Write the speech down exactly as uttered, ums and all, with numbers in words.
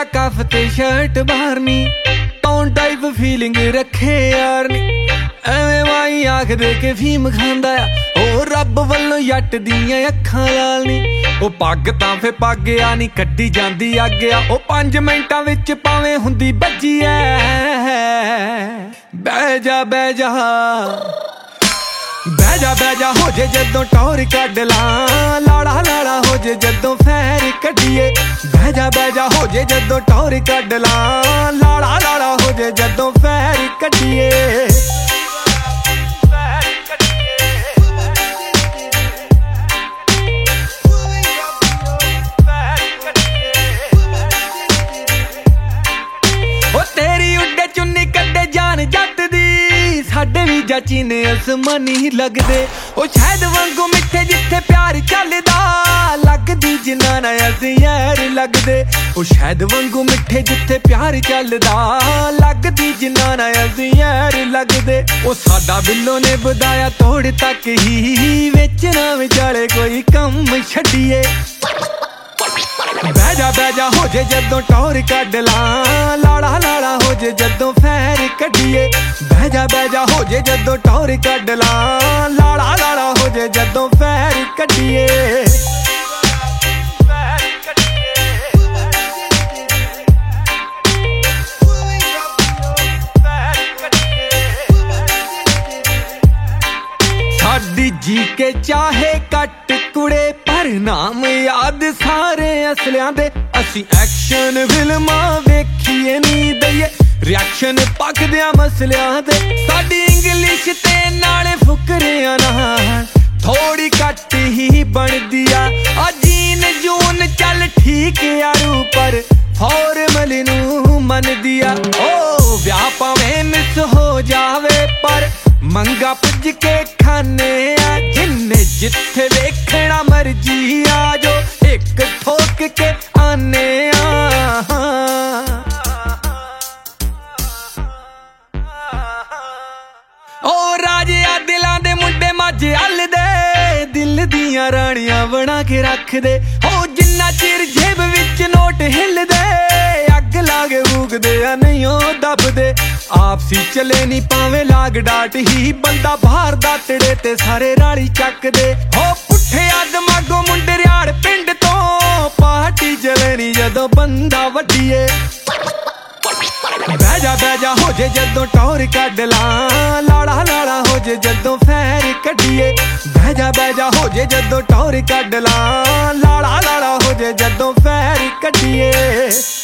कफ ते शर्ट बाहरनी टॉन टाइप फीलिंग रखे यार नी एवें माई आख दे के फीम खांदा आ ओ रब वल्लों जट दियां अखां लाल नी ओ पग तां फे पग आ नी कड्डी जांदी अग आ ओ पंज मिंटां विच भावें हुंदी बज्जी ऐ बह जा बह जा बह जा बह जा हो जे जदों टौर कढ ला लाड़ा लाड़ा हो जे जदों फैर कढीए बह जा बह जा हो जे जदों टौर कढ ला लाड़ा लाड़ा हो जे जदों फैर कढीए ओ तेरी उड्डे चुन्नी कड्डे जान जट दी साडे भी चाची ने आसमानी लगदे ओ शहद वांगू मिठे जिथे प्यार चलदा लगदी जिन्ना असीं यार लगदे ओ शहद वांगू मिठे जिथे प्यार चलदा लगदी जिन्ना असीं यार लगदे ओ साडा बिल्लो ने बधाया तोड़ तक ही विच ना विचाले कोई कम छड्डीए बह जा बह जा हो जे जदों टौर कढ ला लाड़ा लाड़ा हो जे जदों फैर कढीए बह जा बह जा हो जे जदों टौर कढ ला लाड़ा लाड़ा हो जे जदों फैर कढीए साडी जी के चाहे कट कुड़े पर नाम याद सारे असलियां दे असी एक्शन फिल्मां वेखीए नी दईए रिएक्शन पकदियां मसलियां दे साडी इंग्लिश ते नाले फुकरियां नाल थोड़ी घट ही बनदी आ जीन जून चल ठीक यारू पर फॉर्मल नू मनदी आ ओ व्याह भावें मिस हो जावे पर मंगा पुज के खाने आ जिन्ने जिथे वेखना मर्जी आ जो एक ठोक के आने आ ओ राजे आ दिलां दे मुंडे माजे हल दे दिल दियां रानियां बना के रख दे ओ जिन्ना चिर जेब विच नोट हिल दे अग लागे फूकदे आ नहीं ओ दबदे आपसी चले नी पावे लाग डाट ही बंदा बाहर दा तड़े ते सारे राली चक दे हो पुठे दिमागों मुंडे रियाड़ पिंड तो पार्टी चले नी जदों बंदा वड्डीए बह जा बह जा हो जे जदों टौर कढ ला लाड़ा लाड़ा हो जे जदों फैर कढीए बह जा बह जा हो जे जदों टौर कढ ला लाड़ा लाड़ा हो जे जदों फैर कढीए।